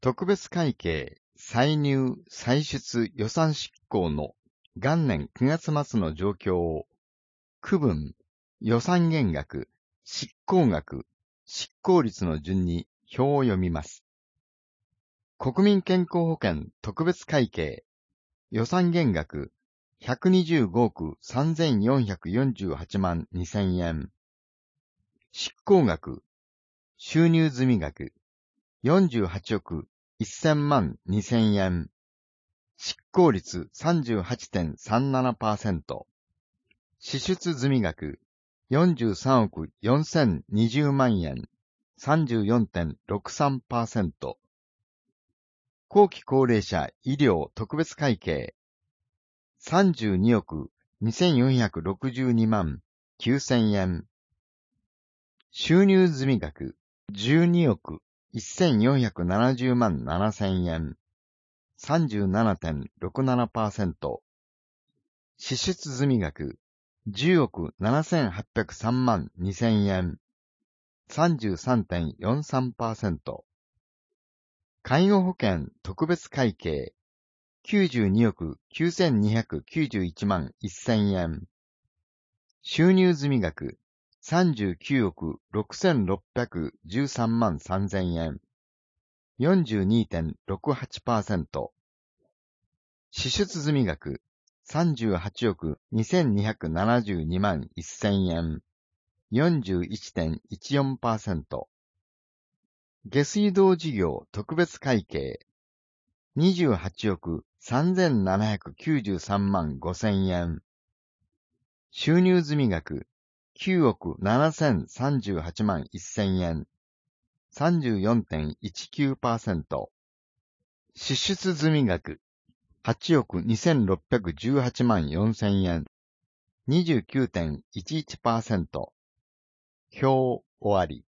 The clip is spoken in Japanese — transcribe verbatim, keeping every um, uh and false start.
特別会計歳入歳出予算執行の元年くがつ末の状況を区分、予算減額、執行額、執行率の順に表を読みます。国民健康保険特別会計予算減額ひゃくにじゅうごおくさんぜんよんひゃくよんじゅうはちまんにせんえん。執行額、収入済額よんじゅうはちおくせんまんにせんえん。執行率 さんじゅうはちてんさんななパーセント。支出済額よんじゅうさんおくよんせんにじゅうまんえん。さんじゅうよんてんろくさんパーセント。後期高齢者医療特別会計さんじゅうにおくにせんよんひゃくろくじゅうにまんきゅうせんえん。収入済額じゅうにおくせんよんひゃくななじゅうまんななせんえん。さんじゅうななてんろくななパーセント。支出済額じゅうおくななせんはっぴゃくさんまんにせんえん。さんじゅうさんてんよんさんパーセント。介護保険特別会計きゅうじゅうにおくきゅうせんにひゃくきゅうじゅういちまんせんえん。収入済額さんじゅうきゅうおくろくせんろっぴゃくじゅうさんまんさんぜんえん。よんじゅうにてんろくはちパーセント。支出済額さんじゅうはちおくにせんにひゃくななじゅうにまんせんえん。よんじゅういちてんいちよんパーセント。下水道事業特別会計にじゅうはちおくさんぜんななひゃくきゅうじゅうさんまんごせんえん。収入済額きゅうおくななせんさんじゅうはちまんせんえん。さんじゅうよんてんいちきゅうパーセント。支出済額はちおくにせんろっぴゃくじゅうはちまんよんせんえん。にじゅうきゅうてんいちいちパーセント。表終わり。